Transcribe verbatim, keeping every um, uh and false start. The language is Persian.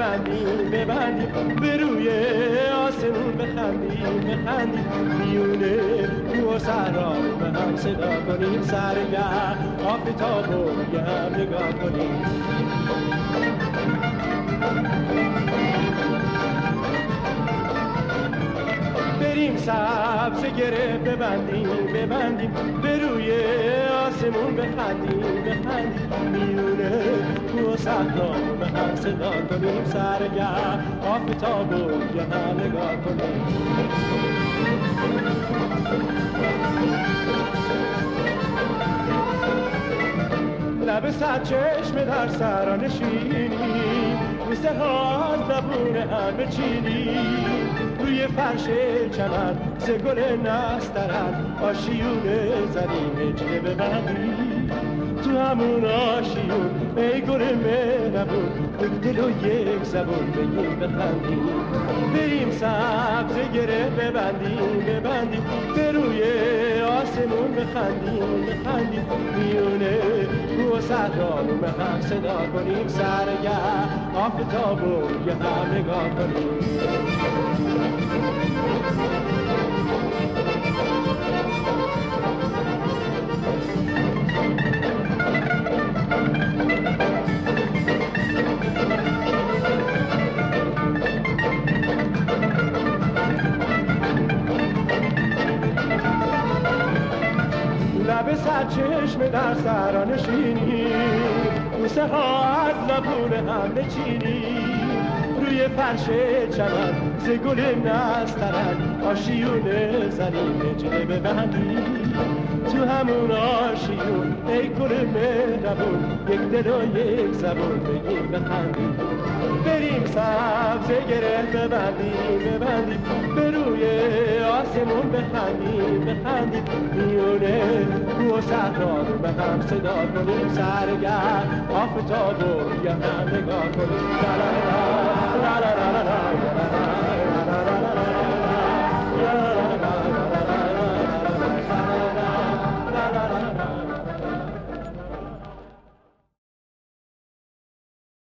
ببندیم ببندیم به روی آسمون بخندیم بخندیم میونه کو و صحرا به هم صدا کنیم سرگرم آفتاب رو یه هم نگاه کنیم بریم سبز گره ببندیم ببندیم به روی آسمون بخندیم بخندیم میونه کو و صحرا به هم صدا کنیم سرگرم آفتاب رو یه هم نگاه کنیم لب صد چشم در سرا نشینیم بوسه ها از لبون هم بچینیم روی فرش چمن ز گل نسترن آشیون زنیم جه ببندیم تو همون آشیون ای گل مهربون یک دل و یک زبون بگیم بخندیم بریم سبز گره ببندیم ببندیم به روی آسمون بخندیم بخندیم میونه کو و صحرا رو به هم صدا کنیم سرگرم آفتاب رو یه هم نگاه کنیم لب سرچشم در سرا نشینیم بوسه ها از لبون هم بچینیم روی فرش چمن ز گل نسترن آشیون زنیم جه ببندیم تو همون آشیون ای گل مهربون یک دل و یک زبون بگیم بخندیم بریم سبز گره ببندیم ببندیم به روی آسمون بخندیم بخندیم میونه کو و صحرا رو به هم صدا کنیم سرگرم آفتاب رو یه هم نگاه کنیم لا لا لا لا لا لا لا لا لا